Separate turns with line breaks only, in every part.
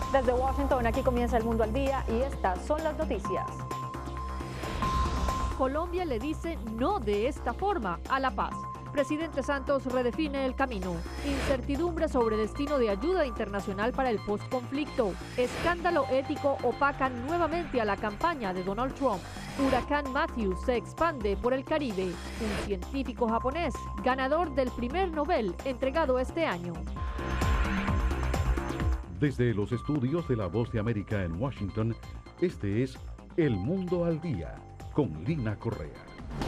Desde Washington, aquí comienza El Mundo al Día y estas son las noticias.
Colombia le dice no de esta forma a la paz. Presidente Santos redefine el camino. Incertidumbre sobre destino de ayuda internacional para el postconflicto. Escándalo ético opaca nuevamente a la campaña de Donald Trump. Huracán Matthew se expande por el Caribe. Un científico japonés, ganador del primer Nobel entregado este año.
Desde los estudios de La Voz de América en Washington, este es El Mundo al Día, con Lina Correa.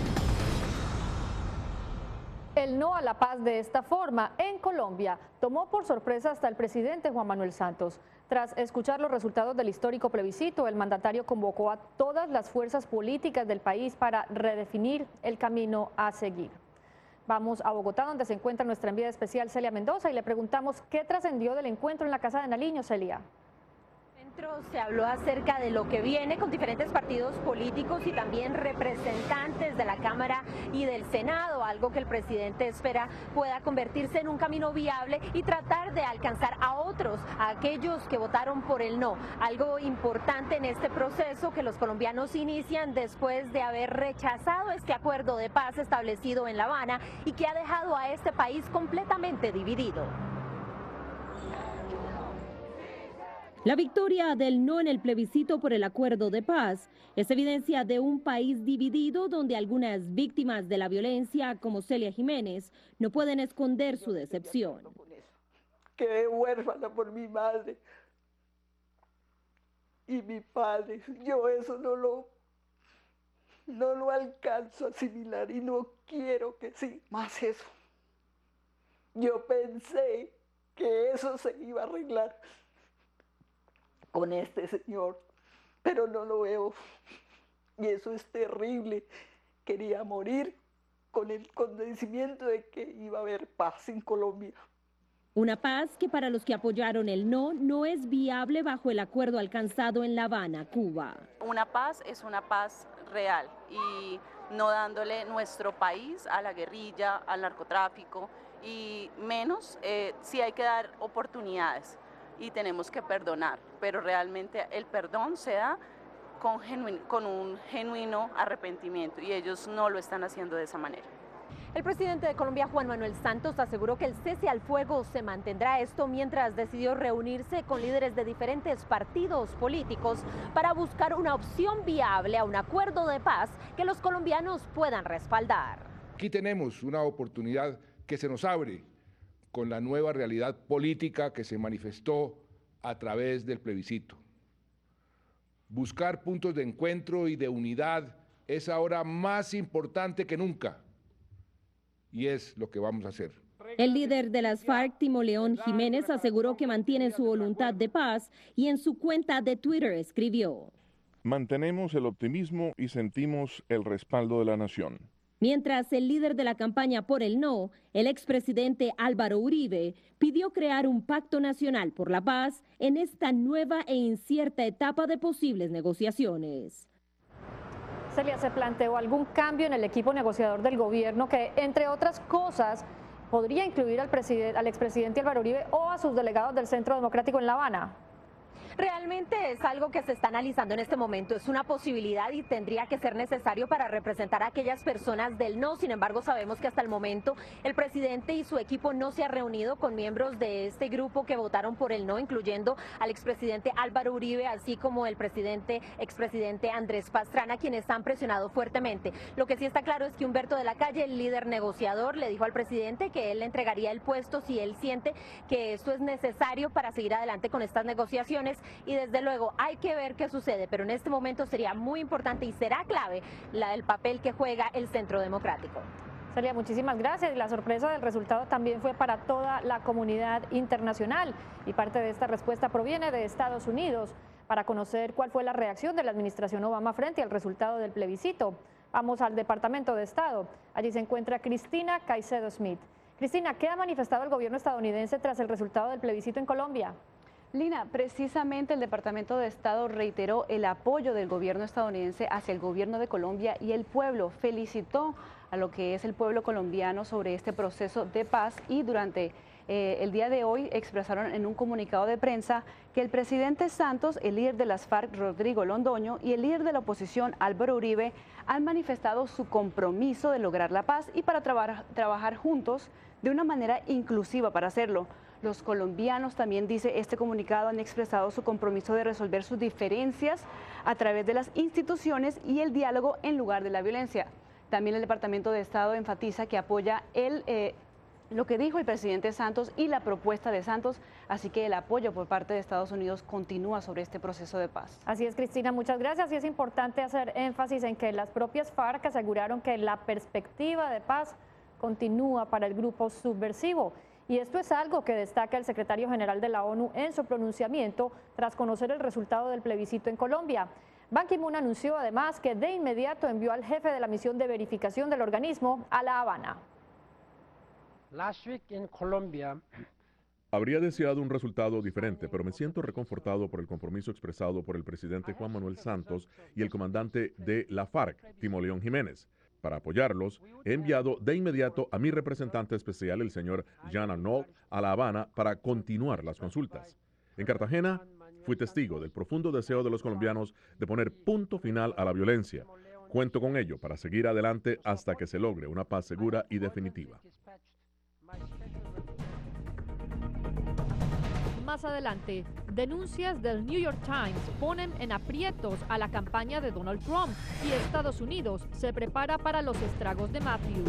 El no a la paz de esta forma en Colombia tomó por sorpresa hasta el presidente Juan Manuel Santos. Tras escuchar los resultados del histórico plebiscito, el mandatario convocó a todas las fuerzas políticas del país para redefinir el camino a seguir. Vamos a Bogotá, donde se encuentra nuestra enviada especial Celia Mendoza, y le preguntamos qué trascendió del encuentro en la Casa de Nariño, Celia.
Se habló acerca de lo que viene con diferentes partidos políticos y también representantes de la Cámara y del Senado, algo que el presidente espera pueda convertirse en un camino viable y tratar de alcanzar a otros, a aquellos que votaron por el no. Algo importante en este proceso que los colombianos inician después de haber rechazado este acuerdo de paz establecido en La Habana y que ha dejado a este país completamente dividido.
La victoria del no en el plebiscito por el acuerdo de paz es evidencia de un país dividido donde algunas víctimas de la violencia, como Celia Jiménez, no pueden esconder su decepción.
Quedé huérfana por mi madre y mi padre. Yo eso no lo alcanzo a asimilar y no quiero que sí más eso. Yo pensé que eso se iba a arreglar con este señor, pero no lo veo, y eso es terrible. Quería morir con el convencimiento de que iba a haber paz en Colombia.
Una paz que para los que apoyaron el no, no es viable bajo el acuerdo alcanzado en La Habana, Cuba.
Una paz es una paz real y no dándole nuestro país a la guerrilla, al narcotráfico, y menos si hay que dar oportunidades. Y tenemos que perdonar, pero realmente el perdón se da con un genuino arrepentimiento y ellos no lo están haciendo de esa manera.
El presidente de Colombia, Juan Manuel Santos, aseguró que el cese al fuego se mantendrá, esto mientras decidió reunirse con líderes de diferentes partidos políticos para buscar una opción viable a un acuerdo de paz que los colombianos puedan respaldar.
Aquí tenemos una oportunidad que se nos abre con la nueva realidad política que se manifestó a través del plebiscito. Buscar puntos de encuentro y de unidad es ahora más importante que nunca, y es lo que vamos a hacer.
El líder de las FARC, Timo León Jiménez, aseguró que mantiene su voluntad de paz y en su cuenta de Twitter escribió:
mantenemos el optimismo y sentimos el respaldo de la nación.
Mientras el líder de la campaña por el no, el expresidente Álvaro Uribe, pidió crear un pacto nacional por la paz en esta nueva e incierta etapa de posibles negociaciones.
Celia, ¿se planteó algún cambio en el equipo negociador del gobierno que, entre otras cosas, podría incluir al expresidente Álvaro Uribe o a sus delegados del Centro Democrático en La Habana?
Realmente es algo que se está analizando en este momento, es una posibilidad y tendría que ser necesario para representar a aquellas personas del no. Sin embargo, sabemos que hasta el momento el presidente y su equipo no se ha reunido con miembros de este grupo que votaron por el no, incluyendo al expresidente Álvaro Uribe, así como el expresidente Andrés Pastrana, quienes han presionado fuertemente. Lo que sí está claro es que Humberto de la Calle, el líder negociador, le dijo al presidente que él le entregaría el puesto si él siente que esto es necesario para seguir adelante con estas negociaciones. Y desde luego hay que ver qué sucede, pero en este momento sería muy importante y será clave el papel que juega el Centro Democrático.
Celia, muchísimas gracias. La sorpresa del resultado también fue para toda la comunidad internacional y parte de esta respuesta proviene de Estados Unidos. Para conocer cuál fue la reacción de la administración Obama frente al resultado del plebiscito, vamos al Departamento de Estado. Allí se encuentra Cristina Caicedo Smith. Cristina, ¿qué ha manifestado el gobierno estadounidense tras el resultado del plebiscito en Colombia?
Lina, precisamente el Departamento de Estado reiteró el apoyo del gobierno estadounidense hacia el gobierno de Colombia y el pueblo felicitó a lo que es el pueblo colombiano sobre este proceso de paz y durante el día de hoy expresaron en un comunicado de prensa que el presidente Santos, el líder de las FARC, Rodrigo Londoño, y el líder de la oposición, Álvaro Uribe, han manifestado su compromiso de lograr la paz y para trabajar juntos de una manera inclusiva para hacerlo. Los colombianos también, dice este comunicado, han expresado su compromiso de resolver sus diferencias a través de las instituciones y el diálogo en lugar de la violencia. También el Departamento de Estado enfatiza que apoya lo que dijo el presidente Santos y la propuesta de Santos, así que el apoyo por parte de Estados Unidos continúa sobre este proceso de paz.
Así es, Cristina, muchas gracias. Y es importante hacer énfasis en que las propias FARC aseguraron que la perspectiva de paz continúa para el grupo subversivo. Y esto es algo que destaca el secretario general de la ONU en su pronunciamiento tras conocer el resultado del plebiscito en Colombia. Ban Ki-moon anunció además que de inmediato envió al jefe de la misión de verificación del organismo a La Habana.
Habría deseado un resultado diferente, pero me siento reconfortado por el compromiso expresado por el presidente Juan Manuel Santos y el comandante de la FARC, Timo León Jiménez. Para apoyarlos, he enviado de inmediato a mi representante especial, el señor Jean Arnault, a La Habana para continuar las consultas. En Cartagena, fui testigo del profundo deseo de los colombianos de poner punto final a la violencia. Cuento con ello para seguir adelante hasta que se logre una paz segura y definitiva.
Más adelante, denuncias del New York Times ponen en aprietos a la campaña de Donald Trump y Estados Unidos se prepara para los estragos de Matthew.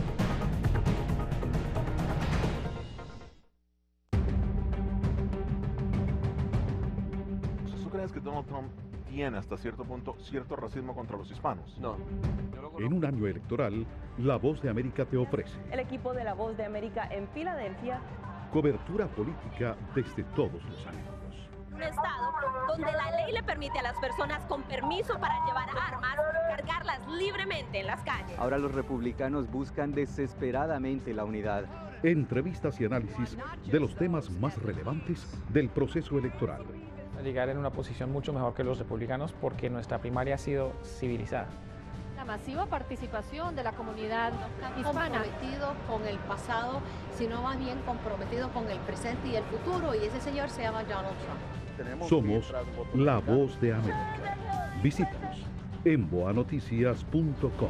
¿Tú crees que Donald Trump tiene hasta cierto punto cierto racismo contra los hispanos?
No.
En un año electoral, La Voz de América te ofrece
el equipo de La Voz de América en Filadelfia.
Cobertura política desde todos los ángulos.
Un estado donde la ley le permite a las personas con permiso para llevar armas cargarlas libremente en las calles.
Ahora los republicanos buscan desesperadamente la unidad.
Entrevistas y análisis de los temas más relevantes del proceso electoral.
Llegar en una posición mucho mejor que los republicanos porque nuestra primaria ha sido civilizada.
La masiva participación de la comunidad hispana.
Comprometido con el pasado, sino más bien comprometido con el presente y el futuro, y ese señor se llama Donald Trump.
Somos La Voz de América. Visítanos en boanoticias.com.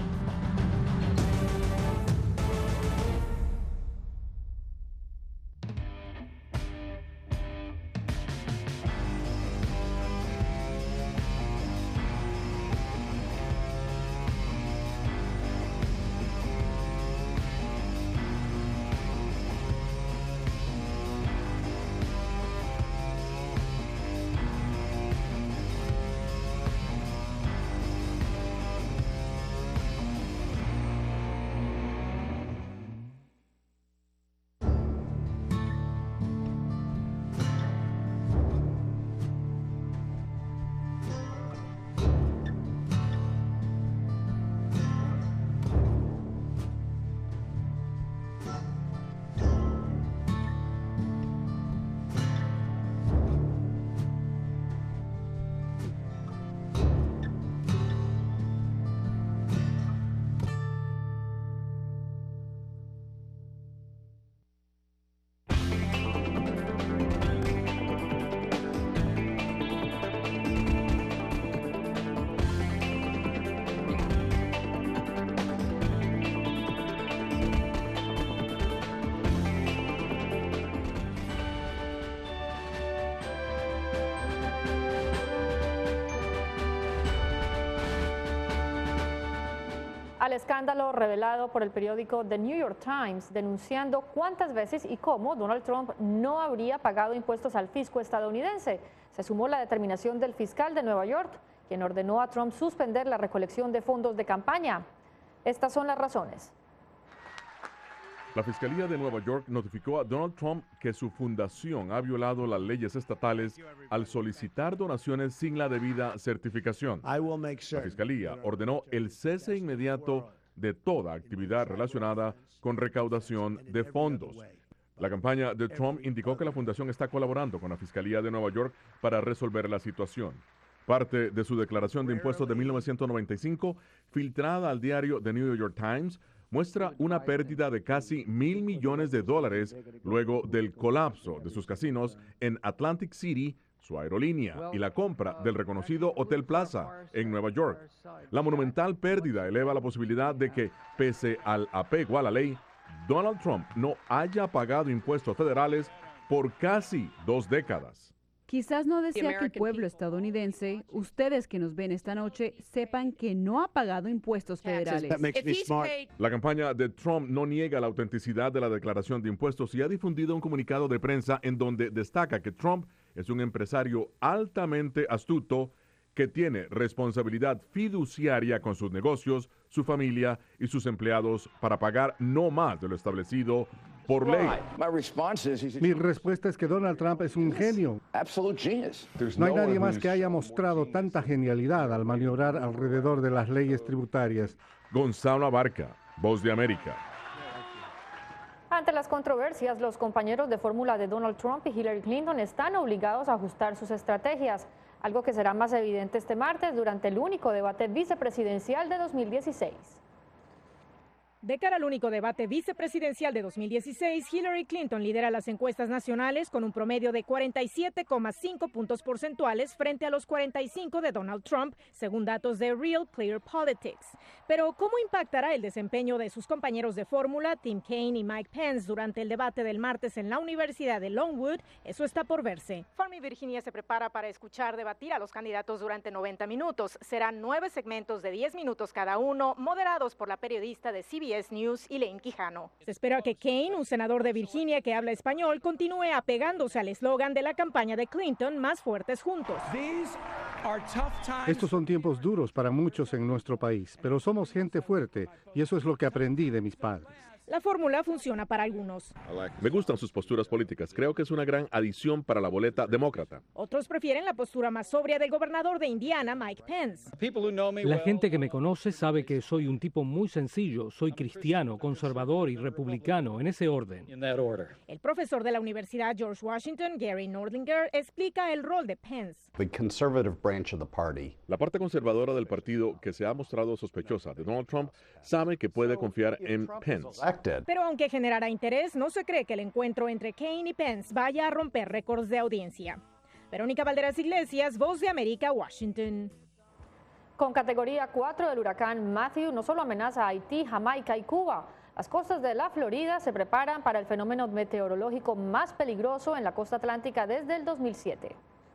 Al escándalo revelado por el periódico The New York Times, denunciando cuántas veces y cómo Donald Trump no habría pagado impuestos al fisco estadounidense. Se sumó la determinación del fiscal de Nueva York, quien ordenó a Trump suspender la recolección de fondos de campaña. Estas son las razones.
La Fiscalía de Nueva York notificó a Donald Trump que su fundación ha violado las leyes estatales al solicitar donaciones sin la debida certificación. La Fiscalía ordenó el cese inmediato de toda actividad relacionada con recaudación de fondos. La campaña de Trump indicó que la fundación está colaborando con la Fiscalía de Nueva York para resolver la situación. Parte de su declaración de impuestos de 1995, filtrada al diario The New York Times, muestra una pérdida de casi $1.000 millones luego del colapso de sus casinos en Atlantic City, su aerolínea, y la compra del reconocido Hotel Plaza en Nueva York. La monumental pérdida eleva la posibilidad de que, pese al apego a la ley, Donald Trump no haya pagado impuestos federales por casi 2 décadas.
Quizás no desea que el pueblo estadounidense, ustedes que nos ven esta noche, sepan que no ha pagado impuestos federales.
La campaña de Trump no niega la autenticidad de la declaración de impuestos y ha difundido un comunicado de prensa en donde destaca que Trump es un empresario altamente astuto que tiene responsabilidad fiduciaria con sus negocios, su familia y sus empleados para pagar no más de lo establecido por ley.
Mi respuesta es que Donald Trump es un genio. No hay nadie más que haya mostrado tanta genialidad al maniobrar alrededor de las leyes tributarias.
Gonzalo Abarca, Voz de América.
Ante las controversias, los compañeros de fórmula de Donald Trump y Hillary Clinton están obligados a ajustar sus estrategias, algo que será más evidente este martes durante el único debate vicepresidencial de 2016.
De cara al único debate vicepresidencial de 2016, Hillary Clinton lidera las encuestas nacionales con un promedio de 47,5 puntos porcentuales frente a los 45 de Donald Trump, según datos de Real Clear Politics. Pero, ¿cómo impactará el desempeño de sus compañeros de fórmula, Tim Kaine y Mike Pence, durante el debate del martes en la Universidad de Longwood? Eso está por verse. Farming Virginia se prepara para escuchar debatir a los candidatos durante 90 minutos. Serán 9 segmentos de 10 minutos cada uno, moderados por la periodista de CBS News, Elaine Quijano. Se espera que Kaine, un senador de Virginia que habla español, continúe apegándose al eslogan de la campaña de Clinton, más fuertes juntos.
Estos son tiempos duros para muchos en nuestro país, pero somos gente fuerte y eso es lo que aprendí de mis padres.
La fórmula funciona para algunos.
Me gustan sus posturas políticas. Creo que es una gran adición para la boleta demócrata.
Otros prefieren la postura más sobria del gobernador de Indiana, Mike Pence.
La gente que me conoce sabe que soy un tipo muy sencillo. Soy cristiano, conservador y republicano, en ese orden.
El profesor de la Universidad George Washington, Gary Nordlinger, explica el rol de Pence.
La parte conservadora del partido, que se ha mostrado sospechosa de Donald Trump, sabe que puede confiar en Pence.
Pero aunque generará interés, no se cree que el encuentro entre Kaine y Pence vaya a romper récords de audiencia. Verónica Valderas Iglesias, Voz de América, Washington.
Con categoría 4 del huracán Matthew no solo amenaza a Haití, Jamaica y Cuba. Las costas de la Florida se preparan para el fenómeno meteorológico más peligroso en la costa atlántica desde el 2007.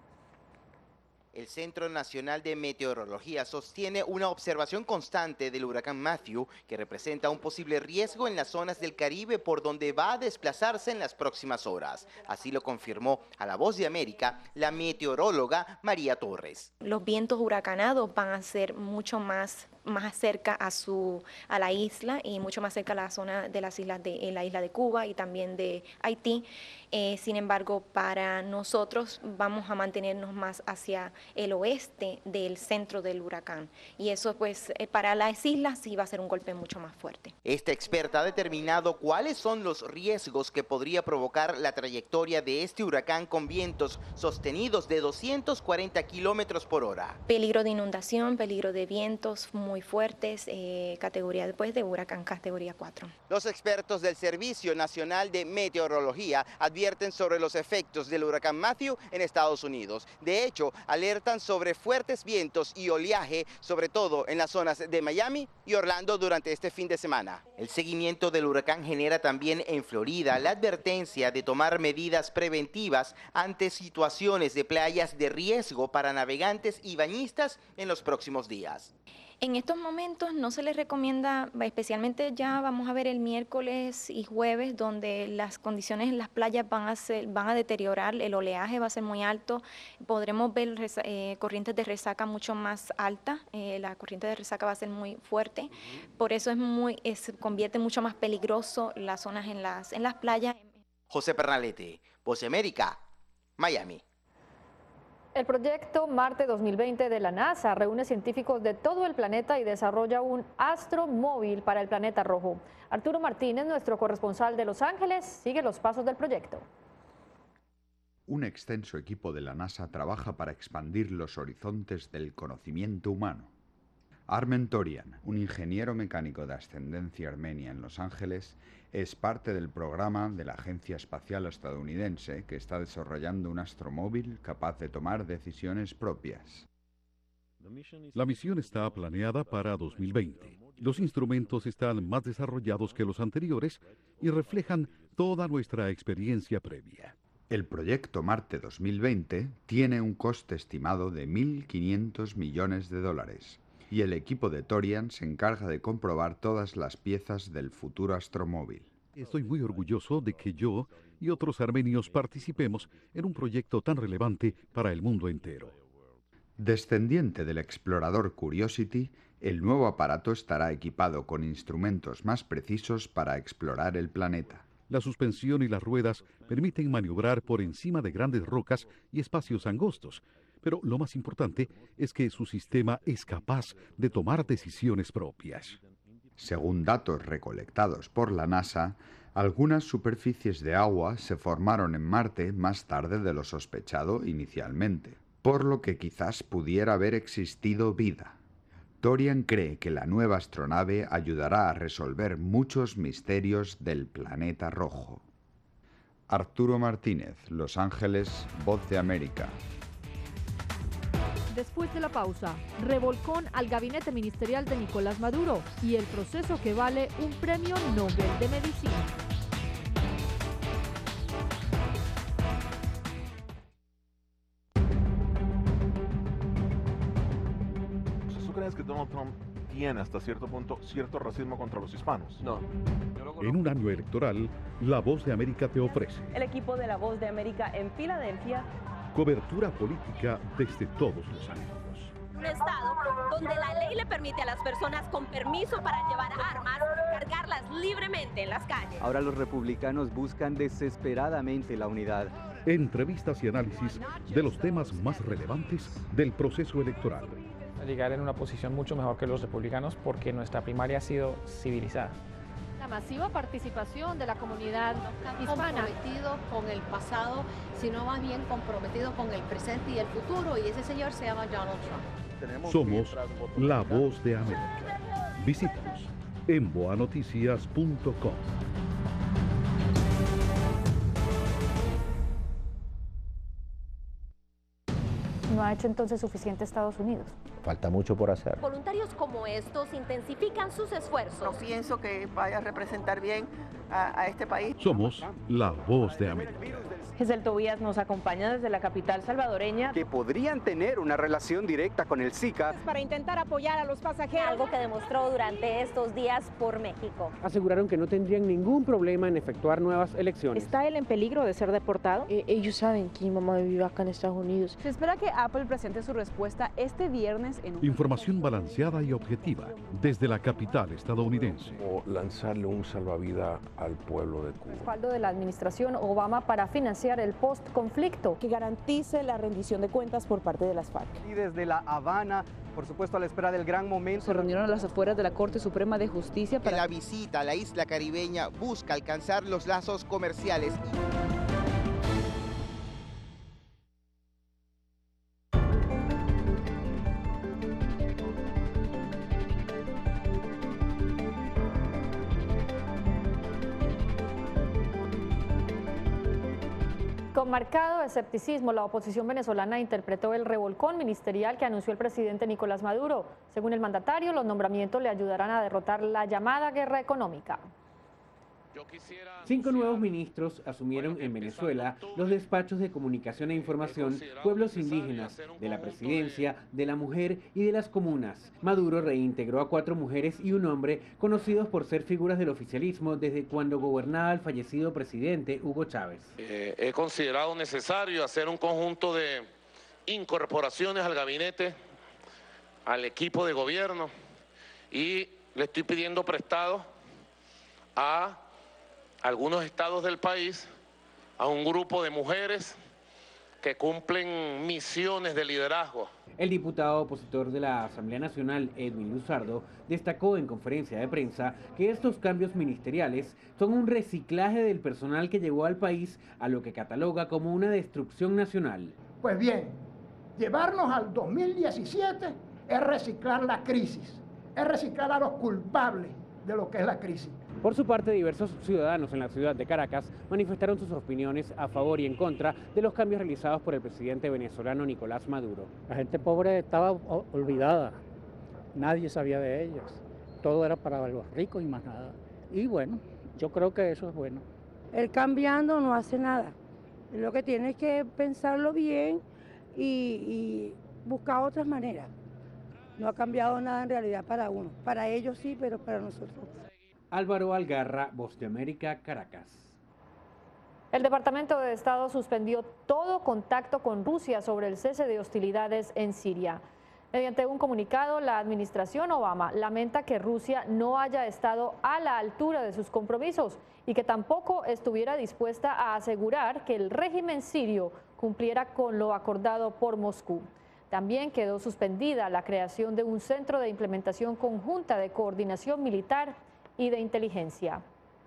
El Centro Nacional de Meteorología sostiene una observación constante del huracán Matthew, que representa un posible riesgo en las zonas del Caribe por donde va a desplazarse en las próximas horas. Así lo confirmó a La Voz de América la meteoróloga María Torres.
Los vientos huracanados van a ser mucho más cerca a la isla y mucho más cerca a la zona de las islas de la isla de Cuba y también de Haití. Sin embargo, para nosotros vamos a mantenernos más hacia el oeste del centro del huracán. Y eso pues para las islas sí va a ser un golpe mucho más fuerte.
Esta experta ha determinado cuáles son los riesgos que podría provocar la trayectoria de este huracán con vientos sostenidos de 240 kilómetros por hora.
Peligro de inundación, peligro de vientos muy fuertes, categoría después de huracán categoría 4.
Los expertos del Servicio Nacional de Meteorología advierten sobre los efectos del huracán Matthew en Estados Unidos. De hecho, alertan sobre fuertes vientos y oleaje, sobre todo en las zonas de Miami y Orlando durante este fin de semana. El seguimiento del huracán genera también en Florida la advertencia de tomar medidas preventivas ante situaciones de playas de riesgo para navegantes y bañistas en los próximos días.
En estos momentos no se les recomienda, especialmente ya vamos a ver el miércoles y jueves, donde las condiciones en las playas van a deteriorar, el oleaje va a ser muy alto, podremos ver corrientes de resaca mucho más altas, la corriente de resaca va a ser muy fuerte, por eso se convierte mucho más peligroso las zonas en las playas.
José Pernalete, Voz de América, Miami.
El proyecto Marte 2020 de la NASA reúne científicos de todo el planeta y desarrolla un astromóvil para el planeta rojo. Arturo Martínez, nuestro corresponsal de Los Ángeles, sigue los pasos del proyecto.
Un extenso equipo de la NASA trabaja para expandir los horizontes del conocimiento humano. Armen Torian, un ingeniero mecánico de ascendencia armenia en Los Ángeles, es parte del programa de la Agencia Espacial Estadounidense que está desarrollando un astromóvil capaz de tomar decisiones propias.
La misión está planeada para 2020. Los instrumentos están más desarrollados que los anteriores y reflejan toda nuestra experiencia previa.
El proyecto Marte 2020 tiene un coste estimado de $1.500 millones y el equipo de Torian se encarga de comprobar todas las piezas del futuro astromóvil.
Estoy muy orgulloso de que yo y otros armenios participemos en un proyecto tan relevante para el mundo entero.
Descendiente del explorador Curiosity, el nuevo aparato estará equipado con instrumentos más precisos para explorar el planeta.
La suspensión y las ruedas permiten maniobrar por encima de grandes rocas y espacios angostos, pero lo más importante es que su sistema es capaz de tomar decisiones propias.
Según datos recolectados por la NASA, algunas superficies de agua se formaron en Marte más tarde de lo sospechado inicialmente, por lo que quizás pudiera haber existido vida. Torian cree que la nueva astronave ayudará a resolver muchos misterios del planeta rojo. Arturo Martínez, Los Ángeles, Voz de América.
Después de la pausa, revolcón al gabinete ministerial de Nicolás Maduro y el proceso que vale un premio Nobel de Medicina.
¿Tú crees que Donald Trump tiene hasta cierto punto cierto racismo contra los hispanos?
No.
En un año electoral, La Voz de América te ofrece
El equipo de La Voz de América en Filadelfia.
Cobertura política desde todos los ángulos.
Un estado donde la ley le permite a las personas con permiso para llevar armas cargarlas libremente en las calles.
Ahora los republicanos buscan desesperadamente la unidad.
Entrevistas y análisis de los temas más relevantes del proceso electoral.
Llegar en una posición mucho mejor que los republicanos porque nuestra primaria ha sido civilizada.
La masiva participación de la comunidad hispana.
Comprometido con el pasado, sino más bien comprometido con el presente y el futuro, y ese señor se llama Donald Trump.
Somos La Voz de América. Visítanos en boanoticias.com.
¿No ha hecho entonces suficiente Estados Unidos?
Falta mucho por hacer.
Voluntarios como estos intensifican sus esfuerzos.
No pienso que vaya a representar bien a este país.
Somos La Voz de América.
Giselle Tobías nos acompaña desde la capital salvadoreña.
Que podrían tener una relación directa con el Zika.
Para intentar apoyar a los pasajeros.
Algo que demostró durante estos días por México.
Aseguraron que no tendrían ningún problema en efectuar nuevas elecciones.
¿Está él en peligro de ser deportado?
Ellos saben que mi mamá vive acá en Estados Unidos.
Se espera que Apple presente su respuesta este viernes en un...
Información balanceada y objetiva desde la capital estadounidense.
O lanzarle un salvavidas al pueblo de Cuba.
Respaldo de la administración Obama para financiar el post-conflicto.
Que garantice la rendición de cuentas por parte de las FARC.
Y desde La Habana, por supuesto a la espera del gran momento.
Se reunieron a las afueras de la Corte Suprema de Justicia para...
La visita a la isla caribeña busca alcanzar los lazos comerciales.
Con marcado escepticismo, la oposición venezolana interpretó el revolcón ministerial que anunció el presidente Nicolás Maduro. Según el mandatario, los nombramientos le ayudarán a derrotar la llamada guerra económica.
5 nuevos ministros asumieron en Venezuela los despachos de comunicación e información, pueblos indígenas, de la presidencia, de la mujer y de las comunas. Maduro reintegró a 4 mujeres y un hombre conocidos por ser figuras del oficialismo desde cuando gobernaba el fallecido presidente Hugo Chávez.
He considerado necesario hacer un conjunto de incorporaciones al gabinete, al equipo de gobierno, y le estoy pidiendo prestado a algunos estados del país, a un grupo de mujeres que cumplen misiones de liderazgo.
El diputado opositor de la Asamblea Nacional, Edwin Luzardo, destacó en conferencia de prensa que estos cambios ministeriales son un reciclaje del personal que llegó al país a lo que cataloga como una destrucción nacional.
Pues bien, llevarnos al 2017 es reciclar la crisis.
es reciclar a los culpables de lo que es la crisis.
Por su parte, diversos ciudadanos en la ciudad de Caracas manifestaron sus opiniones a favor y en contra de los cambios realizados por el presidente venezolano Nicolás Maduro.
La gente pobre estaba olvidada, nadie sabía de ellos, todo era para los ricos y más nada. Y bueno, yo creo que eso es bueno.
Él cambiando no hace nada, lo que tiene es que pensarlo bien y buscar otras maneras. No ha cambiado nada en realidad para uno, para ellos sí, pero para nosotros.
Álvaro Algarra, Voz de América, Caracas.
El Departamento de Estado suspendió todo contacto con Rusia sobre el cese de hostilidades en Siria. Mediante un comunicado, la administración Obama lamenta que Rusia no haya estado a la altura de sus compromisos y que tampoco estuviera dispuesta a asegurar que el régimen sirio cumpliera con lo acordado por Moscú. También quedó suspendida la creación de un centro de implementación conjunta de coordinación militar y de inteligencia.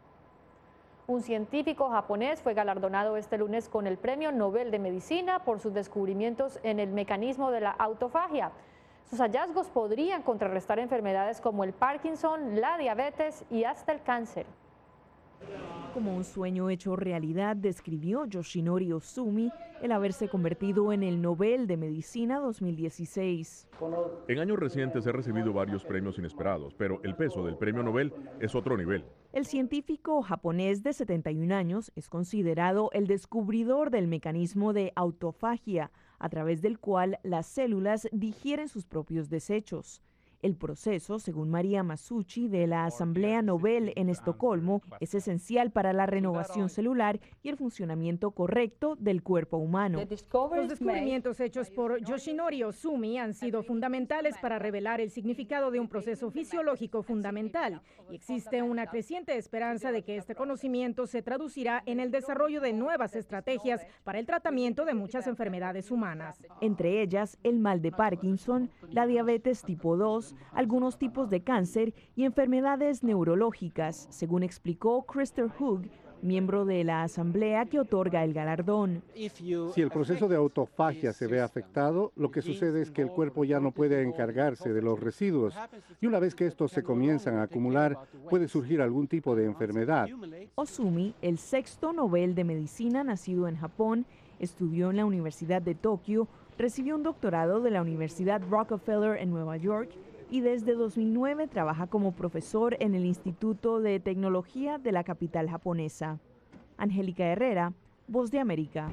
Un científico japonés fue galardonado este lunes con el Premio Nobel de Medicina por sus descubrimientos en el mecanismo de la autofagia. Sus hallazgos podrían contrarrestar enfermedades como el Parkinson, la diabetes y hasta el cáncer.
Como un sueño hecho realidad, describió Yoshinori Ozumi el haberse convertido en el Nobel de Medicina 2016.
En años recientes he recibido varios premios inesperados, pero el peso del premio Nobel es otro nivel.
El científico japonés de 71 años es considerado el descubridor del mecanismo de autofagia, a través del cual las células digieren sus propios desechos. El proceso, según María Masucci de la Asamblea Nobel en Estocolmo, es esencial para la renovación celular y el funcionamiento correcto del cuerpo humano.
Los descubrimientos hechos por Yoshinori Ozumi han sido fundamentales para revelar el significado de un proceso fisiológico fundamental, y existe una creciente esperanza de que este conocimiento se traducirá en el desarrollo de nuevas estrategias para el tratamiento de muchas enfermedades humanas.
Entre ellas, el mal de Parkinson, la diabetes tipo 2, algunos tipos de cáncer y enfermedades neurológicas, según explicó Christer Hug, miembro de la asamblea que otorga el galardón.
Si el proceso de autofagia se ve afectado, lo que sucede es que el cuerpo ya no puede encargarse de los residuos, y una vez que estos se comienzan a acumular, puede surgir algún tipo de enfermedad.
Ozumi, el sexto Nobel de Medicina nacido en Japón, estudió en la Universidad de Tokio, recibió un doctorado de la Universidad Rockefeller en Nueva York y desde 2009 trabaja como profesor en el Instituto de Tecnología de la capital japonesa. Angélica Herrera, Voz de América.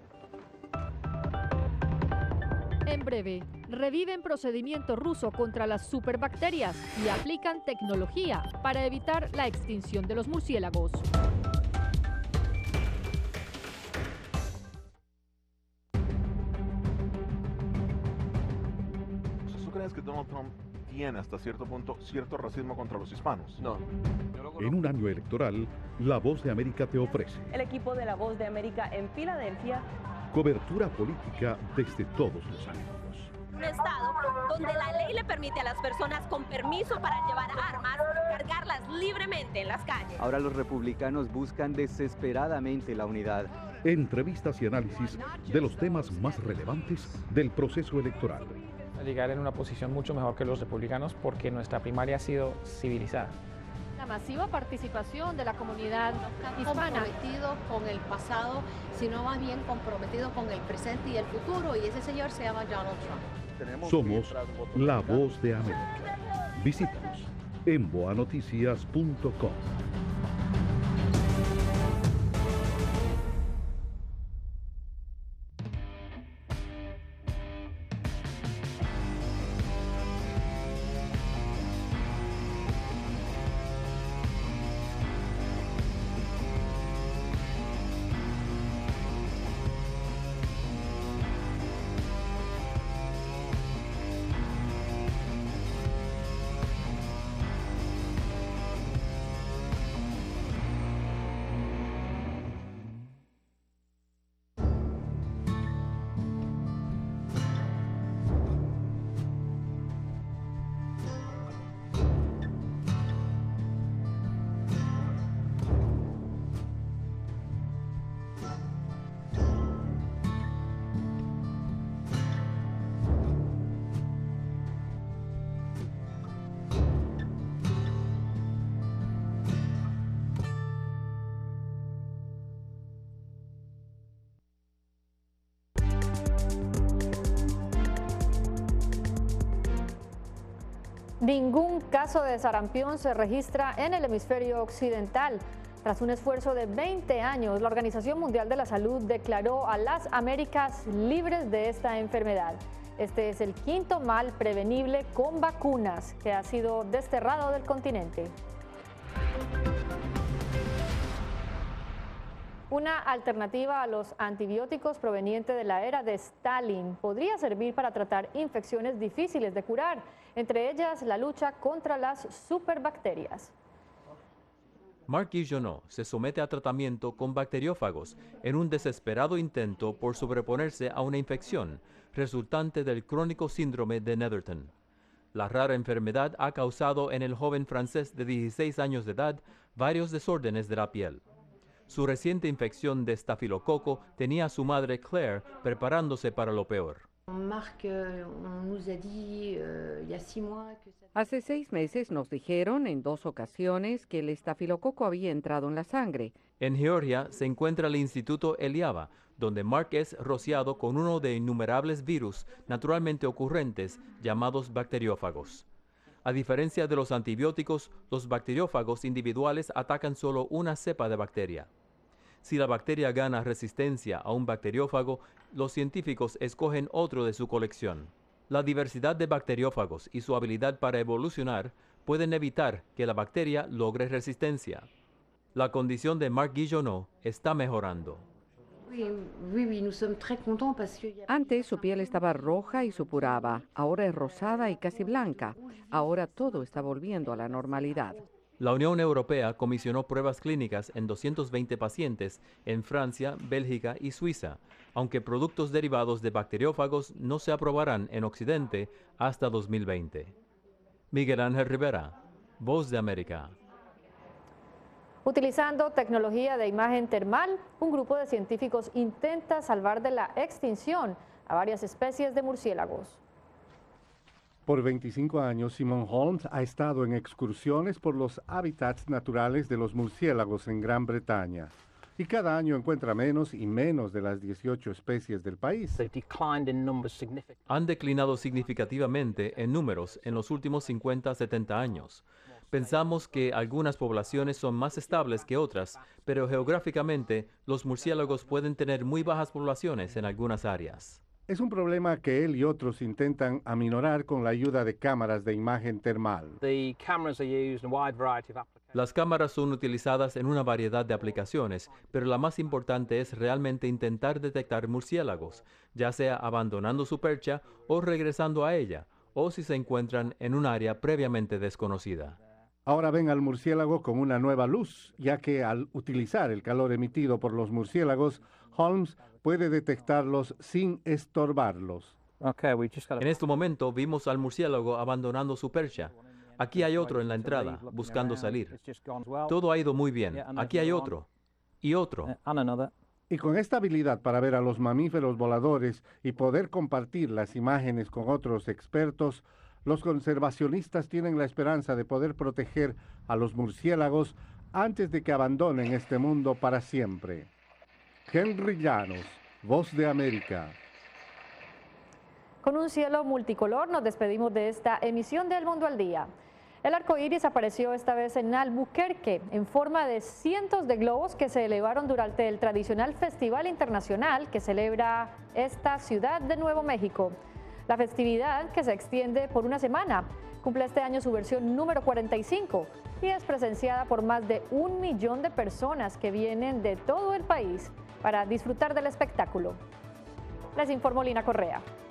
En breve, reviven procedimiento ruso contra las superbacterias y aplican tecnología para evitar la extinción de los murciélagos.
¿Tú crees que Donald Trump tiene hasta cierto punto cierto racismo contra los hispanos?
No.
En un año electoral, La Voz de América te ofrece
El equipo de La Voz de América en Filadelfia.
cobertura política desde todos los ángulos.
Un estado donde la ley le permite a las personas con permiso para llevar armas cargarlas libremente en las calles.
Ahora los republicanos buscan desesperadamente la unidad.
Entrevistas y análisis de los temas más relevantes del proceso electoral.
Llegar en una posición mucho mejor que los republicanos porque nuestra primaria ha sido civilizada.
La masiva participación de la comunidad hispana.
Comprometido con el pasado, sino más bien comprometido con el presente y el futuro, y ese señor se llama Donald Trump.
Somos La Voz de América. Visítanos en boanoticias.com.
Ningún caso de sarampión se registra en el hemisferio occidental. Tras un esfuerzo de 20 años, la Organización Mundial de la Salud declaró a las Américas libres de esta enfermedad. Este es el quinto mal prevenible con vacunas que ha sido desterrado del continente. Una alternativa a los antibióticos proveniente de la era de Stalin podría servir para tratar infecciones difíciles de curar, entre ellas la lucha contra las superbacterias.
Marc Guijonneau se somete a tratamiento con bacteriófagos en un desesperado intento por sobreponerse a una infección resultante del crónico síndrome de Netherton. La rara enfermedad ha causado en el joven francés de 16 años de edad varios desórdenes de la piel. Su reciente infección de estafilococo tenía a su madre Claire preparándose para lo peor.
Hace 6 meses nos dijeron en 2 ocasiones que el estafilococo había entrado en la sangre.
En Georgia se encuentra el Instituto Eliava, donde Mark es rociado con uno de innumerables virus naturalmente ocurrentes llamados bacteriófagos. A diferencia de los antibióticos, los bacteriófagos individuales atacan solo una cepa de bacteria. Si la bacteria gana resistencia a un bacteriófago, los científicos escogen otro de su colección. La diversidad de bacteriófagos y su habilidad para evolucionar pueden evitar que la bacteria logre resistencia. La condición de Marc Guijonneau está mejorando.
Antes su piel estaba roja y supuraba, ahora es rosada y casi blanca. Ahora todo está volviendo a la normalidad.
La Unión Europea comisionó pruebas clínicas en 220 pacientes en Francia, Bélgica y Suiza, aunque productos derivados de bacteriófagos no se aprobarán en Occidente hasta 2020. Miguel Ángel Rivera, Voz de América.
Utilizando tecnología de imagen termal, un grupo de científicos intenta salvar de la extinción a varias especies de murciélagos.
Por 25 años, Simon Holmes ha estado en excursiones por los hábitats naturales de los murciélagos en Gran Bretaña. Y cada año encuentra menos y menos de las 18 especies del país.
Han declinado significativamente en números en los últimos 50-70 años. Pensamos que algunas poblaciones son más estables que otras, pero geográficamente los murciélagos pueden tener muy bajas poblaciones en algunas áreas.
Es un problema que él y otros intentan aminorar con la ayuda de cámaras de imagen termal.
Las cámaras son utilizadas en una variedad de aplicaciones, pero la más importante es realmente intentar detectar murciélagos, ya sea abandonando su percha o regresando a ella, o si se encuentran en un área previamente desconocida.
Ahora ven al murciélago con una nueva luz, ya que al utilizar el calor emitido por los murciélagos, Holmes puede detectarlos sin estorbarlos.
En este momento vimos al murciélago abandonando su percha. Aquí hay otro en la entrada, buscando salir. Todo ha ido muy bien. Aquí hay otro. Y otro.
Y con esta habilidad para ver a los mamíferos voladores y poder compartir las imágenes con otros expertos, los conservacionistas tienen la esperanza de poder proteger a los murciélagos antes de que abandonen este mundo para siempre. Henry Llanos, Voz de América.
Con un cielo multicolor nos despedimos de esta emisión de El Mundo al Día. El arco iris apareció esta vez en Albuquerque en forma de cientos de globos que se elevaron durante el tradicional Festival Internacional que celebra esta ciudad de Nuevo México. La festividad, que se extiende por una semana, cumple este año su versión número 45 y es presenciada por más de 1 millón de personas que vienen de todo el país para disfrutar del espectáculo. Les informó Lina Correa.